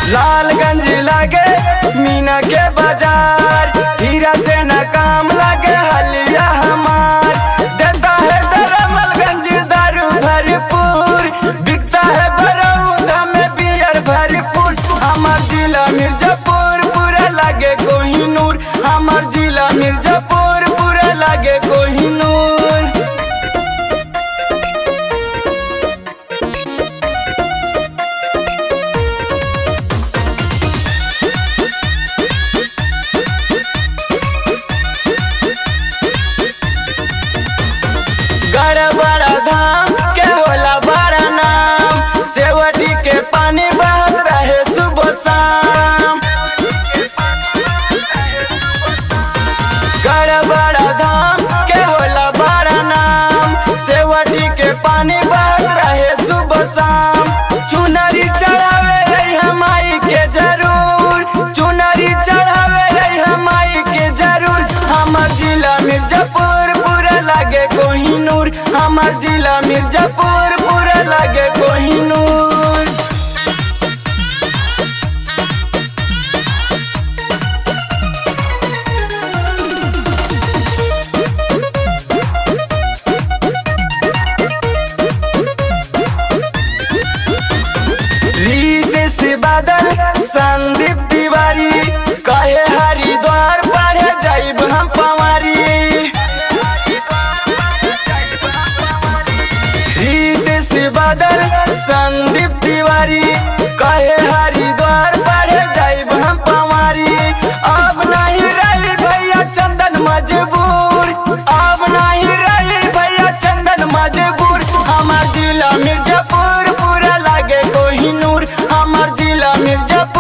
लालगंज लागे मीना के बाजार, हीरा से न काम लागे हलिया हमार। देता है दरमलगंज दारू भरपूर, बिकता है बरौदा में बियर भरपूर। हमार जिला मिर्जापुर पूरा लागे कोहिनूर, हमार जिला मिर्जापुर पूरा लागे कोहिनूर। बड़ा धाम के होला बड़ा नाम, सेवटी के पानी बहत रहे सुबह शाम। बड़ा धाम के होला बड़ा नाम, सेवटी के पानी बहत रहे सुबह शाम। चुनरी चढ़ावे रही हमाई के जरूर, चुनरी चढ़ावे रही हमाई के जरूर। हमार जिला मिर्जापुर पूरा लागे कोहिनूर, हमार जिला मिर्जापुर पूरा लागे कोहिनूर। रीत से बादल संदीप तिवारी, कहे हरिद्वार पढ़े जाइब हम पवारी। बादल संदीप तिवारी, कहे हरिद्वार पढ़े जाइब हम पवारी। अब नहीं रही भैया चंदन मजबूर, अब नहीं रही भैया चंदन मजबूर। हमार जिला मिर्जापुर पूरा लागे कोहिनूर, हमार जिला मिर्जापुर।